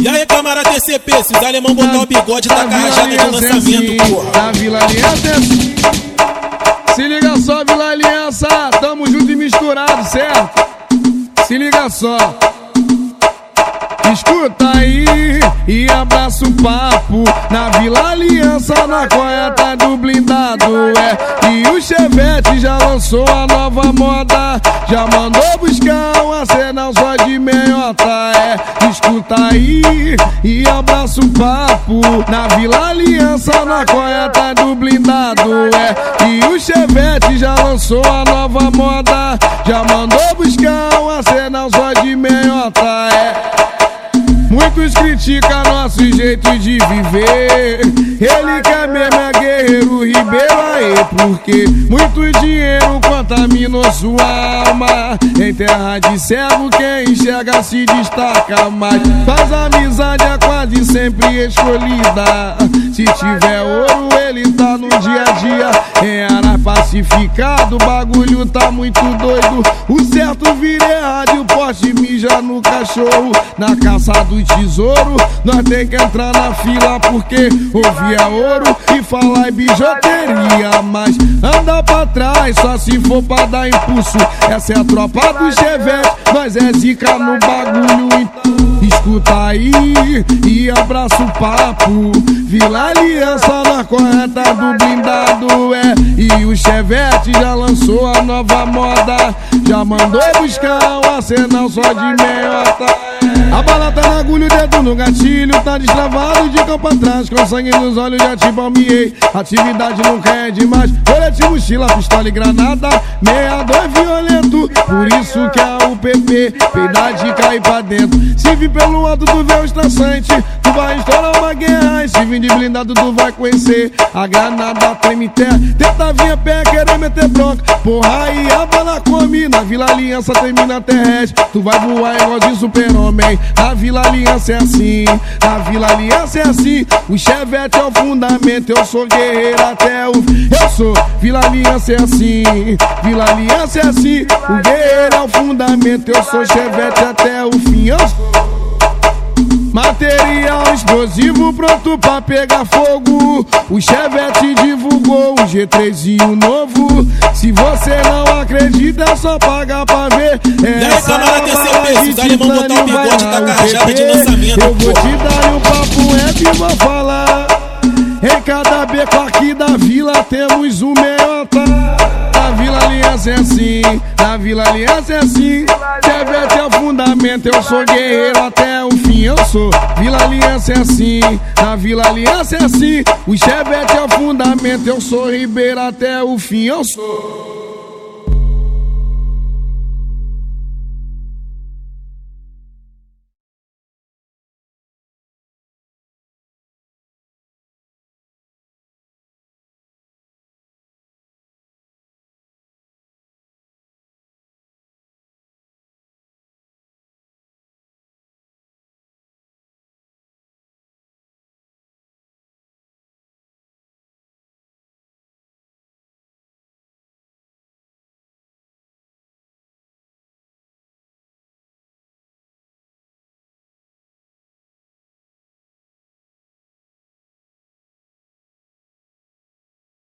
E aí, camarada TCP, se os alemão botar o bigode, tá com a rajada de lançamento, porra. Na Vila Aliança é assim. Se liga só, Vila Aliança, tamo junto e misturado, certo? Se liga só. Escuta aí e abraça o papo. Na Vila Aliança, na colheita do blindado, E o Chevette já lançou a nova moda. Já mandou buscar um arsenal só de meiota, Escuta aí e abraça o papo. Na Vila Aliança, na colheita do blindado, E o Chevette já lançou a nova moda. Já mandou buscar um arsenal só de meiota, Muitos criticam nosso jeito de viver. Ele quer mesmo é Guerreiro Ribeiro aí, porque muito dinheiro contaminou sua alma. Em terra de cego quem enxerga se destaca mais. Faz amizade é quase sempre escolhida. Se tiver ouro ele tá no dia a dia. Em área pacificado o bagulho tá muito doido. O certo vira errado e o poste mija no cachorro. Na caça do tesouro nós tem que entrar na fila, porque ouvir é ouro e falar é bijuteria. Mas anda pra trás só se for pra dar impulso. Essa é a tropa do Chevette, nós é zica no bagulho. Escuta aí e abraça o papo. Vila Aliança na colheita do blindado, E o Chevette já lançou a nova moda. Já mandou buscar um arsenal só de meiota, A bala tá na agulha, o dedo no gatilho. Tá destravado de campo atrás, com sangue nos olhos já te palmiei. Atividade nunca é demais. Colete, mochila, pistola e granada. 62 violento, por isso que é o PP. Peidar de cair pra dentro. Se vir pelo alto tu vê o estraçante, tu vai estourar uma guerra. E se vir de blindado tu vai conhecer a granada treme terra. Tenta vir a pé, querer meter bronca. Porra aí a bala come. Na Vila Aliança termina terrestre. Tu vai voar igual de super-homem. Na Vila Aliança é assim, na Vila Aliança é assim. O Chevette é o fundamento, eu sou guerreiro até o... Eu sou, Vila Aliança é assim, Vila Aliança é assim. O guerreiro é o fundamento, eu sou Chevette até o fim. Eu sou material explosivo pronto pra pegar fogo. O Chevette divulgou um G3zinho novo. Se você não acredita é só pagar pra ver. Essa nova de titânio vai dar o PP. Eu vou te dar um papo e vou falar. Em cada beco aqui da vila temos um meiota. Na Vila Aliança é assim, na Vila Aliança é assim. Chevette é o fundamento, eu sou guerreiro até o fim. Eu sou, Vila Aliança é assim, na Vila Aliança é assim. O Chevette é o fundamento, eu sou Ribeiro até o fim. Eu sou.